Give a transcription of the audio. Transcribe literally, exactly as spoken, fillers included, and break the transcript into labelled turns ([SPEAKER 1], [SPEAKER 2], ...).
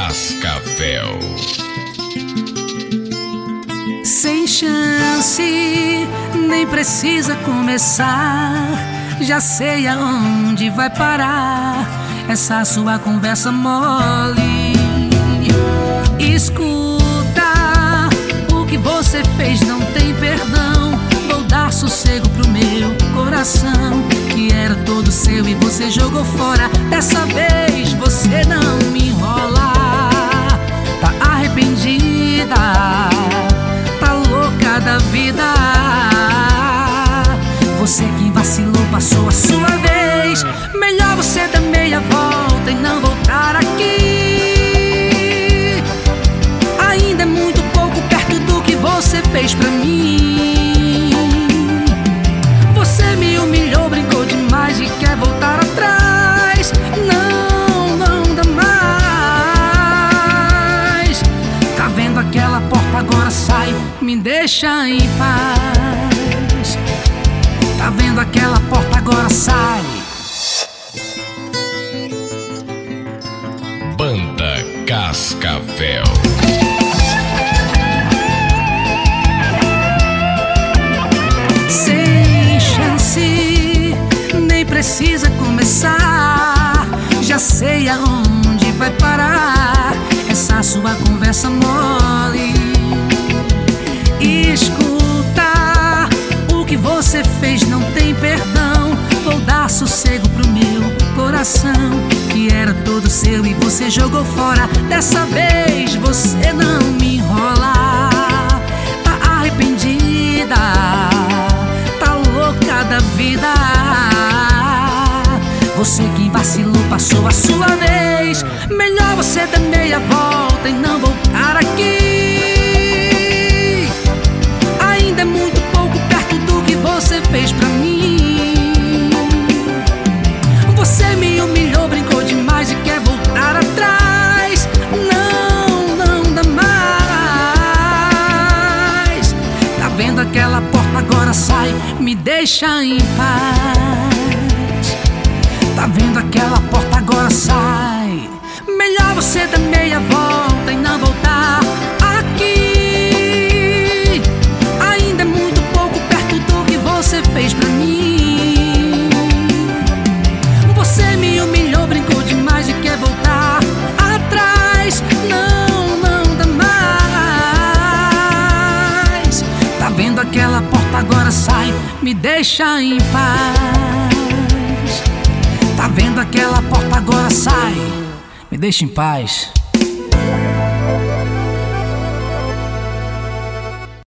[SPEAKER 1] Cascavel.
[SPEAKER 2] Sem chance, nem precisa começar. Já sei aonde vai parar essa sua conversa mole. Escuta, o que você fez não tem perdão. Vou dar sossego pro meu coração, que era todo seu e você jogou fora. Dessa vez você não me enrola. Tá arrependida, tá louca da vida. Você que vacilou, passou a sua vez. Melhor você dar meia volta e não voltar aqui. Ainda é muito pouco perto do que você fez pra mim. Você me humilhou, brincou demais e quer voltar atrás. Não, não dá mais. Tá vendo aquela porta, agora sai, me deixa em paz. Tá vendo aquela porta, agora sai.
[SPEAKER 1] Banda Cascavel.
[SPEAKER 2] Sem chance, nem precisa começar. Já sei aonde vai parar essa sua conversa mole. Escuta, o que você fez não tem perdão. Vou dar sossego pro meu coração, que era todo seu e você jogou fora. Dessa vez você não me enrola. Tá arrependida, tá louca da vida. Você que vacilou, passou a sua vez. Melhor você dar meia volta e não voltar aqui. Ainda é muito pouco perto do que você fez pra mim. Você me humilhou, brincou demais e quer voltar atrás. Não, não dá mais. Tá vendo aquela porta, agora sai, me deixa em paz. Tá vendo aquela porta, agora sai. Melhor você dar meia volta e não voltar aqui. Ainda é muito pouco perto do que você fez pra mim. Você me humilhou, brincou demais e quer voltar atrás. Não, não dá mais. Tá vendo aquela porta, agora sai, me deixa em paz. Tá vendo aquela porta, agora sai, me deixa em paz.